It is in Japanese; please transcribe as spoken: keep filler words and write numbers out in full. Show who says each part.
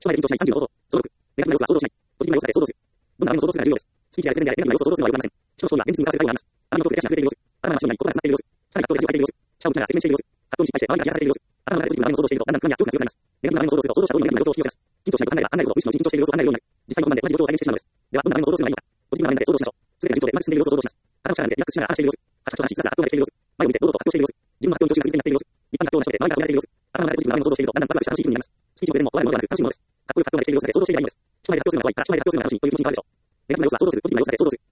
Speaker 1: 将来で緊張しないさんじゅうのこと。相続。ネガティブな要素は想像しない。ポジティブな要素さえ想像する。どんなものも想像するのが重要です。好き嫌いプレゼンであれネガティブな要素を想像するのはよくありません。人の思考には現実に向かわせ作用があります。頭のトークで手足が震えている様子。頭が真っ白になり言葉が詰まっている様子。さらに葛藤が感情が入っている様子。シャウトならセグメンしている様子。葛藤に失敗して周りが冷やされている様子。頭の中でポジティブな場面を想像していると、だんだん不安や恐怖が強くなります。ネガティブな場面を想像すると恐怖心が強くなります。想像したことを右に想像しないと考えれば考えるほど意識のうちに緊張している様子を考えるようになる。実際に困難では考えるほど自分の緊張している様子を考えるようになる。では、どんな場面を想像するか想像して、実際の困難で同じ状況を再現してしまうのです。では、今から実行していきましょう。ポジティブな場面で想像する前には、すべての順調で前に進んでいる様子を想像します。頭の力でリラックスしながら話している様子。発達と話し、つらつら圧倒ができている様子。前を見て堂々と発表している様子。自分の発表に調子が崩れになっている様子。一般発表を成し遂げて周りが見られている様子。頭の中でポジティブな場面を想像していると、だんだんワクワクした楽しい気分になります。スピーチの上でも怖いものではなく楽しいものです。かっこよく発表ができている様子で想像していればいいのです。将来で発表するのが怖いから将来で発表するのが楽しいという気持ちに変わるでしょう。ネガティブな要素は想像する。ポジティブな要素で想像する。